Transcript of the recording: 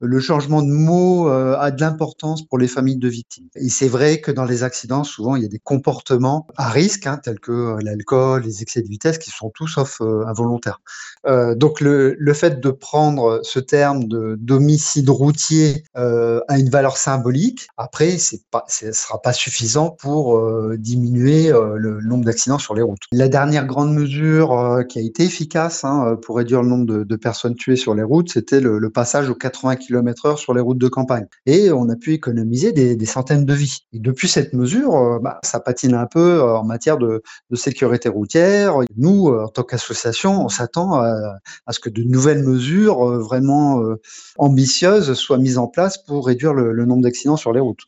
le changement de mot a de l'importance pour les familles de victimes. Et c'est vrai que dans les accidents, souvent, il y a des comportements à risque, hein, tels que l'alcool, les excès de vitesse, qui sont tout sauf involontaires. Donc le fait de prendre ce terme d'homicide routier a une valeur symbolique. Après, ce sera pas suffisant pour diminuer le nombre d'accidents sur les routes. La dernière grande mesure qui a été efficace, hein, pour réduire le nombre de personnes tuées sur les routes, c'était le passage aux 80 km/h sur les routes de campagne. Et on a pu économiser des centaines de vies. Et depuis cette mesure, ça patine un peu en matière de sécurité routière. Nous, en tant qu'association, on s'attend à ce que de nouvelles mesures vraiment ambitieuses soient mises en place pour réduire le nombre d'accidents sur les routes.